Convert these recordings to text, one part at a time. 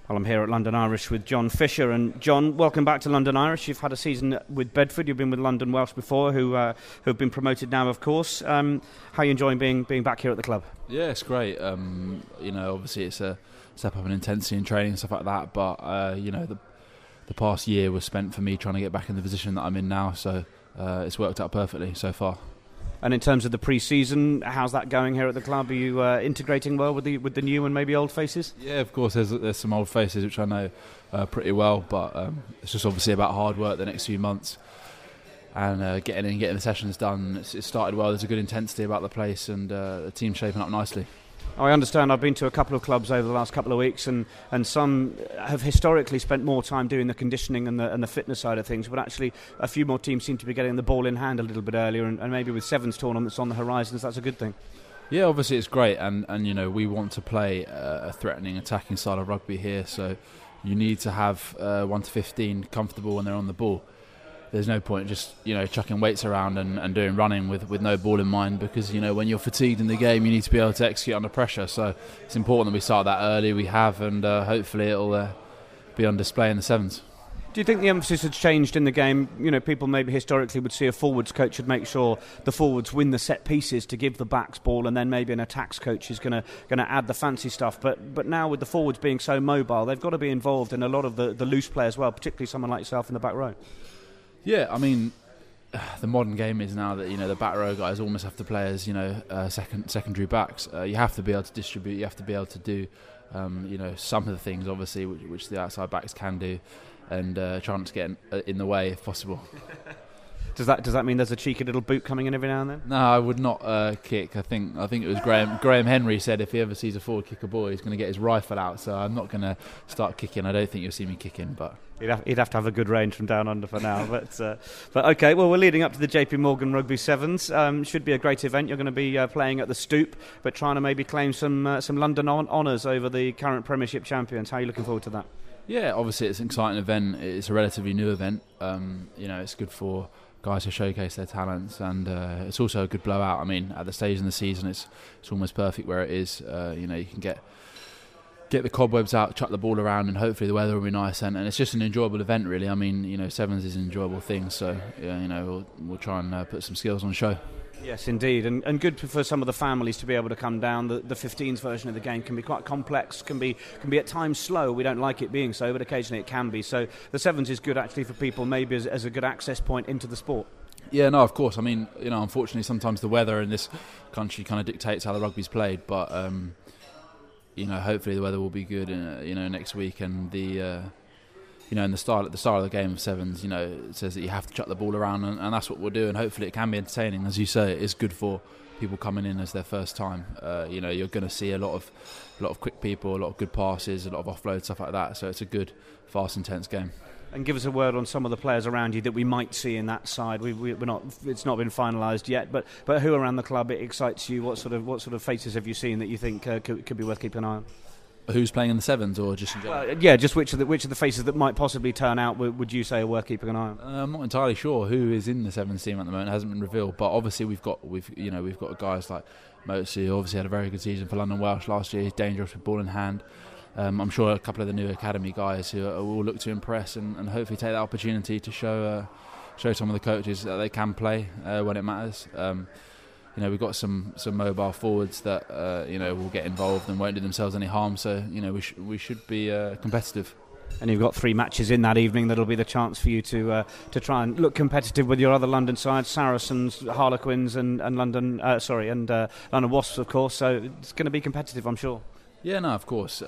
Well, I'm here at London Irish with John Fisher. And John, welcome back to London Irish. You've had a season with Bedford. You've been with London Welsh before, who have been promoted now, of course. How are you enjoying being back here at the club? Yeah, it's great. Obviously it's a step up in intensity and training and stuff like that. But the past year was spent for me trying to get back in the position that I'm in now. So it's worked out perfectly so far. And in terms of the pre-season, how's that going here at the club? Are you integrating well with the new and maybe old faces? Yeah, of course. There's some old faces which I know pretty well, but it's just obviously about hard work the next few months and getting the sessions done. It started well. There's a good intensity about the place, and the team's shaping up nicely. I understand. I've been to a couple of clubs over the last couple of weeks, and some have historically spent more time doing the conditioning and the fitness side of things, but actually a few more teams seem to be getting the ball in hand a little bit earlier, and maybe with Sevens tournaments on the horizons, that's a good thing. Yeah, obviously it's great, and we want to play a threatening, attacking style of rugby here, so you need to have 1 to 15 comfortable when they're on the ball. There's no point just chucking weights around and doing running with no ball in mind, because when you're fatigued in the game, you need to be able to execute under pressure. So it's important that we start that early. We have, and hopefully it'll be on display in the Sevens. Do you think the emphasis has changed in the game? People maybe historically would see a forwards coach would make sure the forwards win the set pieces to give the backs ball, and then maybe an attacks coach is going to add the fancy stuff. But now with the forwards being so mobile, they've got to be involved in a lot of the loose play as well, particularly someone like yourself in the back row. Yeah, I mean, the modern game is now that the back row guys almost have to play as secondary backs. You have to be able to distribute. You have to be able to do some of the things obviously which the outside backs can do, and try not to get in the way if possible. Does that mean there's a cheeky little boot coming in every now and then? No, I would not kick. I think it was Graham Henry said if he ever sees a forward kick a ball, he's going to get his rifle out. So I'm not going to start kicking. I don't think you'll see me kicking, but he'd have to have a good range from down under for now. But okay, well, we're leading up to the JP Morgan Rugby Sevens. Should be a great event. You're going to be playing at the Stoop, but trying to maybe claim some London honours over the current Premiership champions. How are you looking forward to that? Yeah, obviously it's an exciting event. It's a relatively new event. It's good for guys to showcase their talents, and it's also a good blowout. I mean, at the stage in the season, it's almost perfect where it is. You can get the cobwebs out, chuck the ball around, and hopefully the weather will be nice, and it's just an enjoyable event, really. I mean, Sevens is an enjoyable thing, so we'll try and put some skills on show. Yes, indeed, and good for some of the families to be able to come down. The 15s version of the game can be quite complex, can be at times slow. We don't like it being so, but occasionally it can be. So the Sevens is good actually for people maybe as a good access point into the sport. Yeah, no, of course. I mean, unfortunately sometimes the weather in this country kind of dictates how the rugby's played, but hopefully the weather will be good next week, and and the style of the game of Sevens, it says that you have to chuck the ball around, and that's what we'll do, and hopefully it can be entertaining. As you say, it's good for people coming in as their first time. You're going to see a lot of quick people, a lot of good passes, a lot of offload, stuff like that. So it's a good, fast, intense game. And give us a word on some of the players around you that we might see in that side. It's not been finalised yet, but who around the club excites you? What sort of faces have you seen that you think could be worth keeping an eye on? Who's playing in the Sevens, or just in general? Just which of the faces that might possibly turn out would you say are worth keeping an eye on? I'm not entirely sure who is in the Sevens team at the moment. It hasn't been revealed, but obviously we've got guys like Motsi, who obviously had a very good season for London Welsh last year. He's dangerous with ball in hand. I'm sure a couple of the new academy guys who will look to impress and hopefully take that opportunity to show some of the coaches that they can play when it matters. We've got some mobile forwards that will get involved and won't do themselves any harm. So we should be competitive. And you've got 3 matches in that evening. That'll be the chance for you to try and look competitive with your other London sides, Saracens, Harlequins, and London London Wasps, of course. So it's going to be competitive, I'm sure. Yeah, no, of course.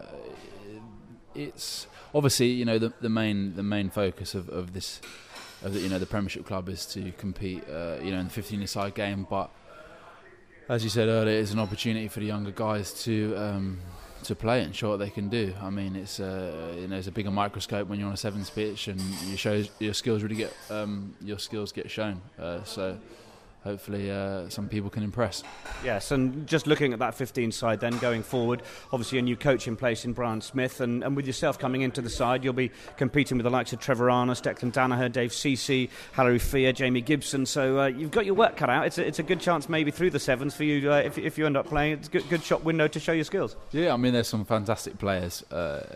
It's obviously the main focus of this. The Premiership club is to compete, in the 15-a-side game. But as you said earlier, it's an opportunity for the younger guys to play and show what they can do. I mean, it's a bigger microscope when you're on a Sevens pitch, and your skills really get shown. So hopefully some people can impress. Yes, and just looking at that 15 side then going forward, obviously a new coach in place in Brian Smith, and with yourself coming into the side, you'll be competing with the likes of Trevor Arnott, Declan Danaher, Dave Ceci, Hallery Fia, Jamie Gibson, so you've got your work cut out. It's a good chance maybe through the Sevens for you, if you end up playing. It's a good shop window to show your skills. Yeah, I mean there's some fantastic players